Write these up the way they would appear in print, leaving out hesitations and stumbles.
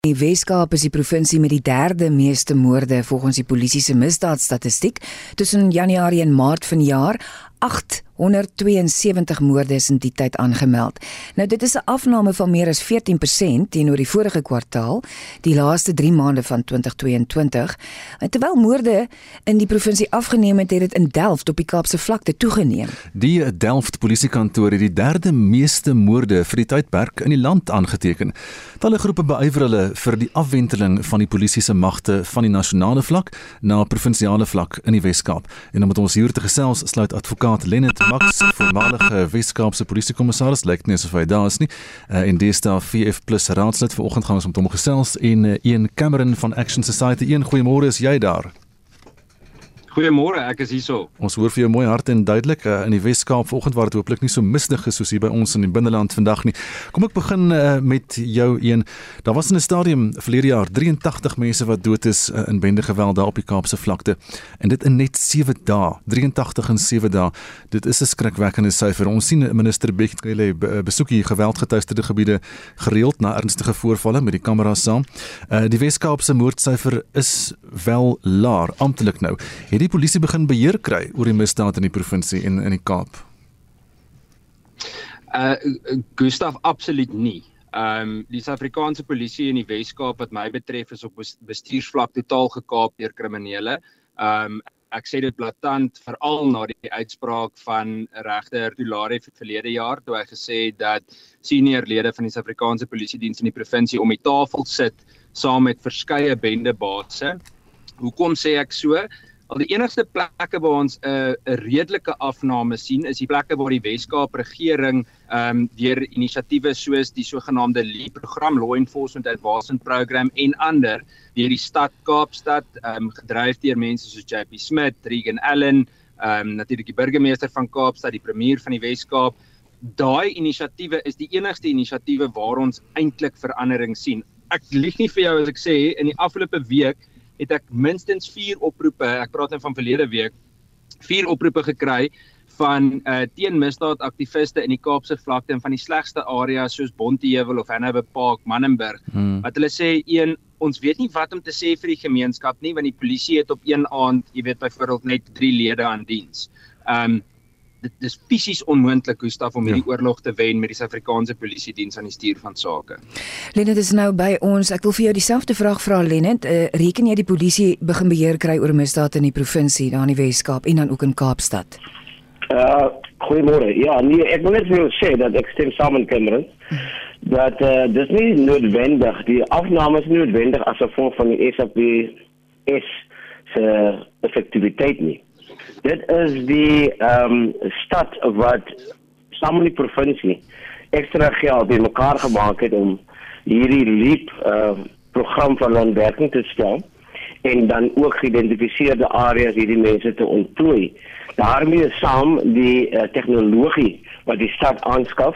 Die Weskaap is die provinsie met die derde meeste moorde volgens die polisie se misdaadstatistiek. Tussen Januarie en Maart vanjaar 872 moorde is in die tyd aangemeld. Nou dit is 'n afname van meer as 14% teenoor die vorige kwartaal, die laaste 3 maande van 2022. En terwyl moorde in die provinsie afgeneem het, het dit in Delft op die Kaapse vlakte toegeneem. Die Delft polisiekantoor het die derde meeste moorde vir die tydperk in die land aangeteken. Talle groepe beywer hulle vir die afwenteling van die polisie se magte van die nasionale vlak na provinsiale vlak in die Weskaap. En om met ons hier te gesels, sluit advokaat Lennard Max, voormalige Weskaapse polisiekommissaris, lyk nie asof hy daar is nie, en deesdae VF+ raadslid. Vanoggend gaan ons met hom gesels, en Ian Cameron van Action Society. Ian, goeiemôre, is jy daar? Goeiemôre, ek is hierso. Ons hoor vir jou mooi hard en duidelik in die Weskaap vanoggend, waar dit hopelik nie so mistig is soos hier by ons in die binneland vandag nie. Kom ek begin met jou een. Daar was in 'n stadium verlede jaar 83 mense wat dood is in bendegeweld daar op die Kaapse vlakte. En dit in net 7 dae. 83 in 7 dae. Dit is 'n skrikwekkende syfer. Ons sien minister Bekele besoek hier geweldgetuisterde gebiede gereeld na ernstige voorvalle met die kameras saam. Die Weskaapse moordsyfer is wel laer, amptelik nou. Die polisie begin beheer kry oor die misdaad in die provinsie en in die Kaap? Gustav, absoluut nie. Die Suid-Afrikaanse polisie in die Weskaap wat my betref is op bestuursvlak totaal gekaap deur kriminele. Ek sê dit blaatant, veral na die uitspraak van regter Dulare verlede jaar, toe hy gesê het dat senior lede van die Suid-Afrikaanse polisiediens in die provinsie om die tafel sit saam met verskeie bendebase. Hoekom sê ek so? Al die enigste plekke waar ons 'n redelike afname sien, is die plekke waar die Weskaap regering deur inisiatiewe soos die sogenaamde LEE-program, Law Enforcement Advancement Program, en ander, deur die stad Kaapstad, gedryf deur mense soos JP Smith, Regan Allen, natuurlik die burgemeester van Kaapstad, die premier van die Weskaap. Daai inisiatiewe is die enigste inisiatiewe waar ons eintlik verandering sien. Ek lieg nie vir jou as ek sê, in die afgelope week het ek minstens 4 oproepe, ek praat nou van verlede week, 4 oproepe gekry van teen misdaadaktiviste in die Kaapse vlakte en van die slegste areas soos Bonteheuwel of Hannibal Park, Manenberg, wat hulle sê, ons weet nie wat om te sê vir die gemeenskap nie, want die polisie het op een aand, jy weet byvoorbeeld net 3 lede aan diens. Dit is fisies onmoontlik, Gustav, om hierdie oorlog te wen met die Suid-Afrikaanse polisiediens aan die stuur van sake. Lennard is nou by ons. Ek wil vir jou dieselfde vraag vra, Lennard. Reken jy die polisie begin beheer kry oor misdaad in die provinsie, daar in die Weskaap en dan ook in Kaapstad? Goeiemôre. Ja, nee, ek wil net vir jou sê dat ek stem saam met Cameron, dat dis nie noodwendig, die afname is nie noodwendig as gevolg van die SAPS se effektiwiteit nie. Dit is die stad wat saam met die provinsie ekstra geld bymekaar gemaak het om hierdie LEAP-program van landwerking te stel en dan ook geïdentifiseerde areas hierdie mense te ontplooi. Daarmee saam die tegnologie wat die stad aanskaf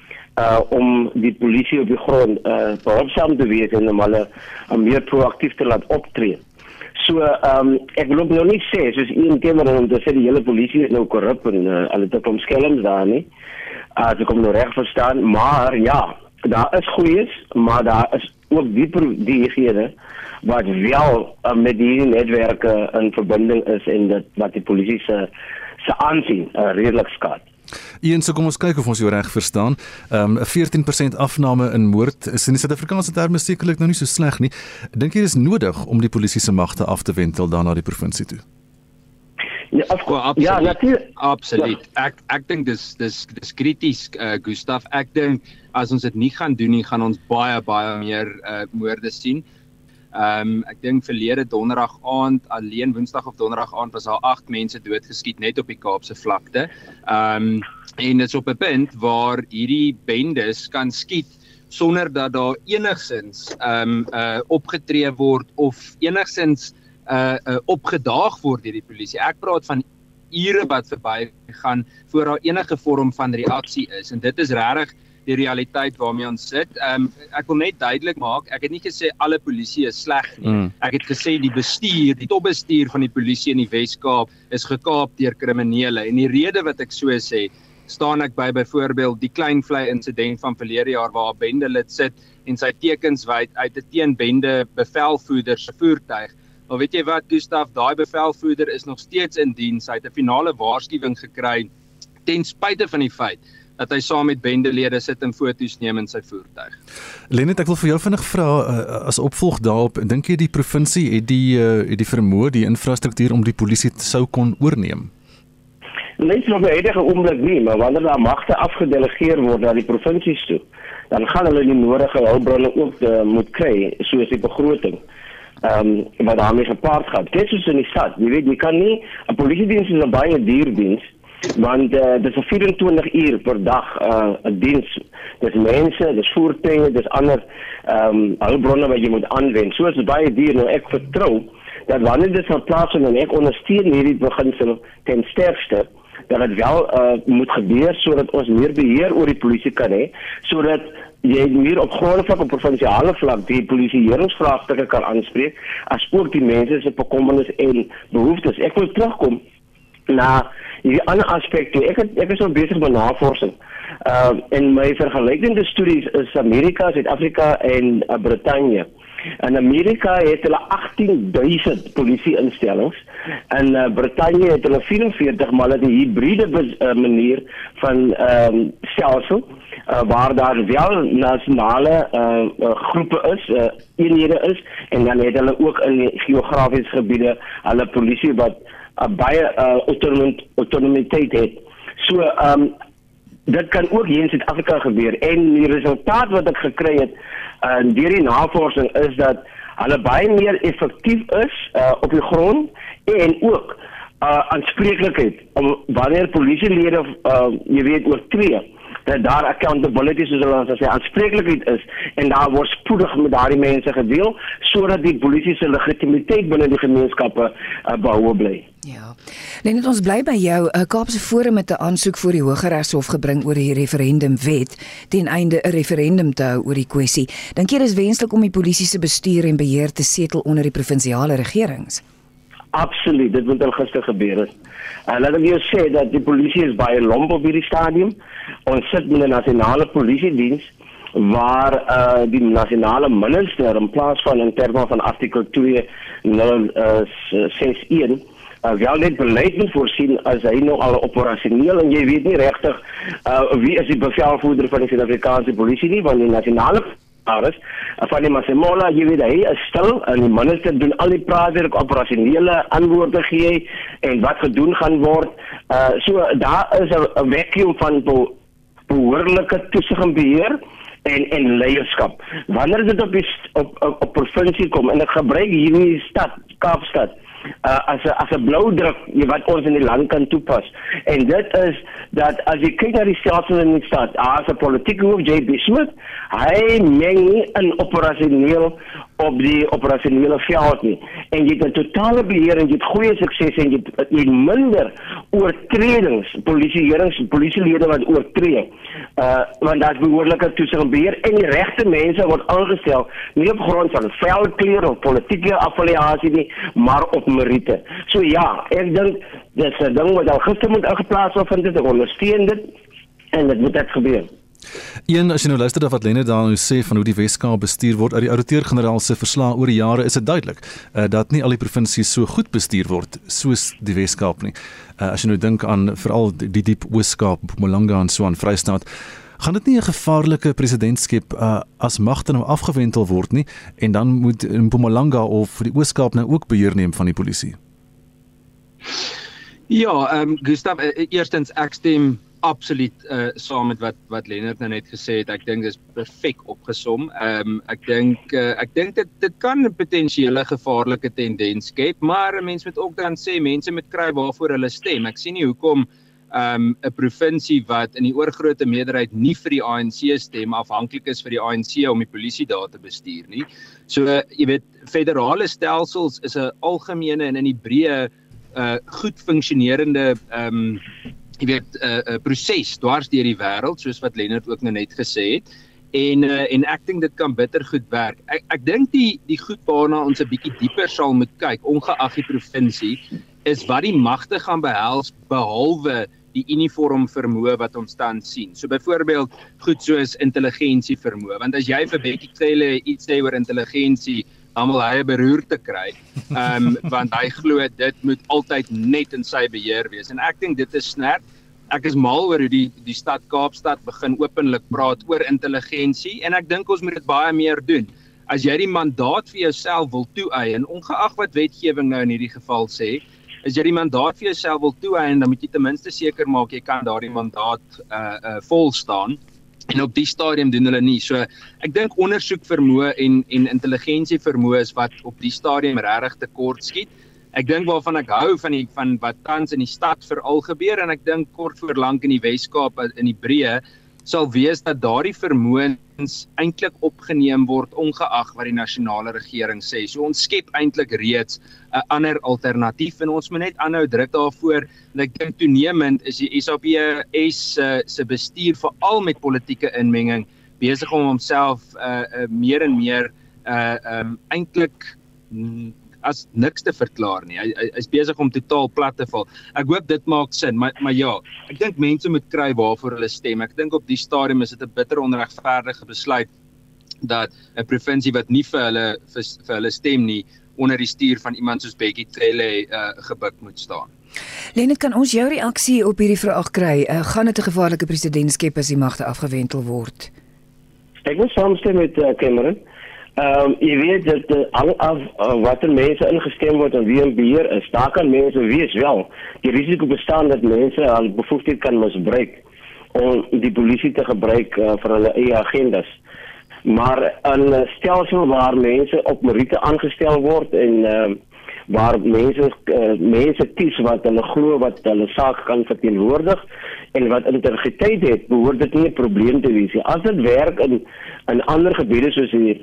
om die polisie op die grond behulpsaam te wees en om hulle meer proaktief te laat optree. So, ek wil ook nou nie sê, soos Ian Cameron om te sê, die hele polisie is nou korrup en hulle het ook skelms daar nie, as ek hom nou reg verstaan, maar ja, daar is goeies, maar daar is ook diegene wat wel met die netwerke in verbinding is en dat wat die polisie se aansien redelik skaad. Ian, so kom ons kyk of ons jou reg verstaan. 14% afname in moord is in die Suid-Afrikaanse terme sekerlik nou nie so sleg nie. Dink jy dis nodig om die polisie se magte af te wentel dan na die provinsie toe? Ja, absoluut. Ek dink dis krities, Gustav. Ek dink as ons dit nie gaan doen nie, gaan ons baie meer moorde sien. Ek dink verlede donderdag aand, alleen woensdag of donderdag aand was daar 8 mense doodgeskiet net op die Kaapse vlakte. En dit is op 'n punt waar hierdie bendes kan skiet sonder dat daar enigsins opgetree word of enigsins opgedaag word deur die polisie. Ek praat van ure wat verbygaan voor daar enige vorm van reaksie is, en dit is regtig die realiteit waarmee ons sit. Ek wil net duidelik maak, ek het nie gesê alle polisie is sleg nie. Ek het gesê die topbestuur van die polisie in die Weskaap is gekaap deur kriminele, en die rede wat ek so sê, staan ek by byvoorbeeld die Kleinvlei insident van verlede jaar waar 'n bendelid sit en sy tekens wys uit 'n teenbende bevelvoerder se voertuig. Maar weet jy wat, Gustaf, daai bevelvoerder is nog steeds in diens. Hy het 'n finale waarskuwing gekry ten spyte van die feit dat hy saam met bendelede sit en foto's neem in sy voertuig. Lenet, ek wil vir jou vinnig vra as opvolg daarop, dink jy die provinsie het die vermoë, die infrastruktuur om die polisie sou kon oorneem? Net op 'n huidige oomblik nie, maar wanneer daar magte afgedelegeer word na die provinsies toe, dan gaan hulle die nodige hulpbronne ook moet kry, soos die begroting. Wat daarmee gepaard gaat. Dit is in die stad. Jy weet, jy kan nie, 'n polisiediens is 'n baie duur diens, want dit is 'n 24 uur per dag 'n diens. Dis mense, dis voertuie, dis ander hulpbronne wat jy moet aanwend. So is dit baie duur. Nou ek vertrou dat wanneer dit sal plaasvind en ek ondersteun hierdie beginsel ten sterkste, dat het wel moet gebeur sodat ons meer beheer oor die polisie kan hê, sodat jy meer op grondvlak op provinsiale vlak die polisieeringsvraagstukke kan aanspreek, as ook die mense se bekommernis en behoeftes. Ek wil terugkom na die ander aspekte. Ek is al besig met navorsing. En my vergelykende studies is Amerika, Suid-Afrika en Brittanje. In Amerika het hulle 18,000 polisie-instellings. In Brittanje het hulle 44, maar hulle het 'n hybride manier van stelsel, waar daar wel nasionale groepe is, eenhede is, en dan het hulle ook in geografiese gebiede hulle polisie wat baie autonomiteit het. So, dit kan ook hier in Suid-Afrika gebeur. En die resultaat wat ek gekry het deur die navorsing is dat hulle baie meer effektief is op die grond en ook aanspreeklikheid om wanneer polisielede jy weet oortree, dat daar accountability soos hulle sê aanspreeklikheid is en daar word spoedig met daardie mense gedeel sodat die polisie se legitimiteit binne die gemeenskappe behou bly. Ja. Lenet, ons bly by jou. Kaapse Forum het 'n aansoek voor die Hooggeregshof gebring oor die referendumwet ten einde 'n referendum te hou oor die kwessie. Dink jy dis wenslik om die polisie se bestuur en beheer te setel onder die provinsiale regerings? Absoluut, dit moet al gister gebeur het. Laat ek jou sê dat die polisie is baie lomp op hierdie stadium. Ons sit met 'n nasionale polisiediens waar die nasionale minister in plaas van in terme van artikel 261 wel net beleid moet voorsien as hy nou al operasioneel en jy weet nie regtig wie is die bevelvoerder van die Suid-Afrikaanse polisie nie, want die nasionale van die Masemola, jy weet hy is stil en die minister doen al die praatwerk, operasionele antwoorde gee en wat gedoen gaan word. So daar is 'n vacuum van behoorlike toesig en beheer en leierskap. Wanneer dit op provinsie kom en ek gebruik hierdie stad, Kaapstad, as 'n blauwdruk wat ons in die land kan toepas. En dit is dat as jy kyk na die stelsel in die stad, as 'n politieke hoof, J.B. Smith, hy meng nie in operasioneel op die operasionele veld nie. En jy het 'n totale beheer en jy het goeie sukses en jy het minder oortredings, polisielede wat oortree. Want daar is behoorlike toesig en beheer en die regte mense word aangestel, nie op grond van velkleur of politieke affiliasie nie, maar op meriete. So ja, ek dink dis 'n ding wat al gister moet ingeplaas word, vind dit, ek ondersteun dit en dit moet gebeur. Een, as jy nou luister na wat Lenet daar nou sê van hoe die Weskaap bestuur word, uit die ouditeur-generaal se verslag oor die jare is dit duidelik dat nie al die provinsies so goed bestuur word soos die Weskaap nie. As jy nou dink aan veral die diep Oos-Kaap, Mpumalanga en so aan Vrystaat, gaan dit nie 'n gevaarlike presedent skep as magte nou afgewentel word nie en dan moet Mpumalanga of die Oos-Kaap nou ook beheer neem van die polisie? Ja, Gustaf, eerstens ek stem absoluut saam met wat Lenet nou net gesê het. Ek dink dis perfek opgesom. Ek dink dit kan 'n potensiële gevaarlike tendens skep, maar 'n mens moet ook dan sê mense moet kry waarvoor hulle stem. Ek sien nie hoekom 'n provinsie wat in die oorgrootste meerderheid nie vir die ANC stem, afhanklik is vir die ANC om die polisie daar te bestuur nie. So jy weet, federale stelsels is 'n algemene en in die breë goed funksionerende jy weet, proses dwars deur die wêreld, soos wat Lenet ook nou net gesê het. En ek dink dit kan bitter goed werk. Ek dink die goed waarna ons 'n bietjie dieper sal moet kyk, ongeag die provinsie, is wat die magte gaan behels behalwe die uniform vermoë wat ons tans sien. So byvoorbeeld goed soos intelligensie vermoë, want as jy vir Bekkie Cele iets sê oor intelligensie, dan wil hy 'n beroerte kry, want hy glo dit moet altyd net in sy beheer wees. En ek dink dit is snert. Ek is mal oor hoe die stad Kaapstad begin openlik praat oor intelligensie en ek dink ons moet dit baie meer doen. As jy die mandaat vir jouself wil toeëien, ongeag wat wetgewing nou in hierdie geval sê, as jy die mandaat vir jouself wil toeëien, dan moet jy ten minste seker maak jy kan daardie mandaat vol staan. En op die stadium doen hulle nie. So ek dink ondersoek vermoë en intelligensie vermoë is wat op die stadium regtig tekort skiet. Ek dink waarvan ek hou van wat tans in die stad veral gebeur en ek dink kort voor lank in die Weskaap in die breë sal wees dat daardie vermoëns eintlik opgeneem word ongeag wat die nasionale regering sê. So ons skep eintlik reeds 'n ander alternatief en ons moet net aanhou druk daarvoor. En ek dink toenemend is die SAPS se bestuur veral met politieke inmenging besig om homself meer en meer eintlik as niks te verklaar nie. Hy is besig om totaal plat te val. Ek hoop dit maak sin, maar ja, ek dink mense moet kry waarvoor hulle stem. Ek dink op die stadium is dit 'n bitter onregverdige besluit dat 'n provinsie wat nie vir hulle stem nie onder die stuur van iemand soos Bekkie Cele gebuk moet staan. Lenet, kan ons jou reaksie op hierdie vraag kry? Gaan dit 'n gevaarlike presedent skep as die magte afgewentel word? Ek wil saamstem met Cameron. Jy weet dat af watter mense ingestem word en wie in beheer is, daar kan mense wees wel. Die risiko bestaan dat mense al bevoegdheid kan misbruik om die polisie te gebruik vir hulle eie agendas. Maar 'n stelsel waar mense op meriete aangestel word en waar mense kies wat hulle glo wat hulle saak kan verteenwoordig en wat integriteit het, behoort dit nie 'n probleem te wees nie. As dit werk in ander gebiede soos in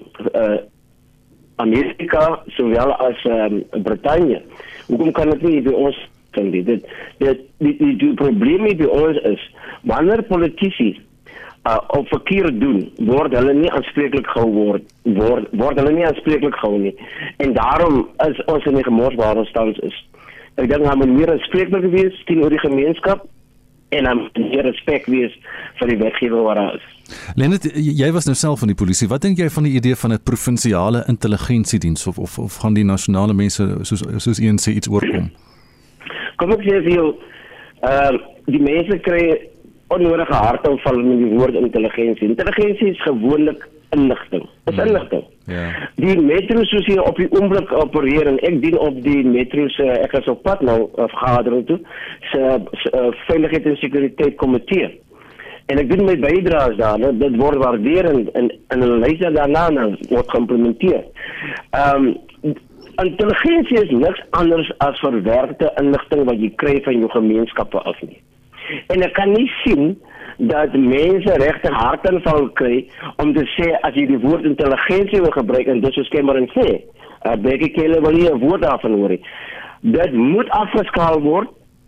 Amerika sowel as Brittanje, hoekom kan dit nie by ons kan dit? Die probleem by ons is wanneer politici op verkeer doen, word hulle nie aanspreeklik gehou word hulle nie aanspreeklik gehou nie. En daarom is ons in die gemors waar ons tans is. Ek dink daar moet meer aanspreeklik wees teenoor die gemeenskap en dan meer respek wees vir die wetgewer wat daar is. Lenet, jy was nou self van die polisie. Wat dink jy van die idee van 'n provinsiale intelligensiediens of gaan die nasionale mense soos een sê iets oorkom? Kom ek sê vir jou, die mense kry onnodige hartaanval met die woord intelligensie. Intelligensie is gewoonlik inligting. Is inligting. Ja. Die metro soos hier op die oomblik opereer en ek dien op die metro se ek is op pad nou vergadering toe se veiligheid en sekuriteit komitee. En ek doen my bydraes daar, dit word waardeer en hulle luister daarna word geïmplementeer. Intelligensie is niks anders as verwerkte inligting wat jy kry van jou gemeenskappe af nie. En ek kan nie sien dat mense regtig hartaanval kry om te sê as jy die woord intelligensie wil gebruik en dit soos Cameron sê, Bekkie Cele wil nie 'n woord daarvan hoor nie. Dit moet afgeskaal word,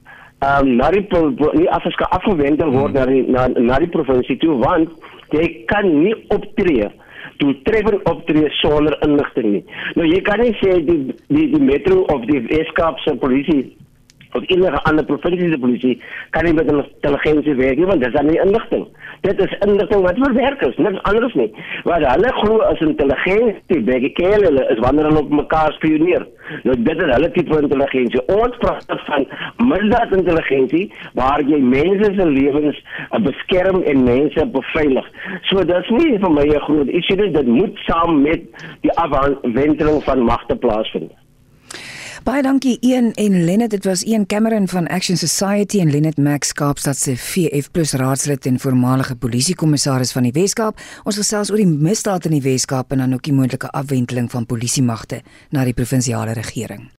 afgewendel word na die provinsie toe, want jy kan nie optree doeltreffend optree sonder inligting nie. Nou jy kan nie sê die metro of die Weskaapse polisie of enige ander provinsiese polisie kan nie met intelligensie werk nie, want dit is dan nie inligting. Dit is inligting wat verwerk is, niks anders nie. Wat hulle glo as intelligensie, Bekkie Cele is wanneer hulle op mekaar spioneer. Nou dit is hulle tipe intelligensie. Ons praat van misdaadintelligensie, waar jy mense se lewens beskerm en mense beveilig. So dit is nie vir my 'n groot issue nie, dit moet saam met die afwenteling van magte plaasvind. Baie dankie Ian en Lenet. Dit was Ian Cameron van Action Society en Lenet Max, Kaapstad se VF+ raadslid en voormalige polisiekommissaris van die Weskaap. Ons gesels oor die misdaad in die Weskaap en dan ook die moontlike afwenteling van polisiemagte na die provinsiale regering.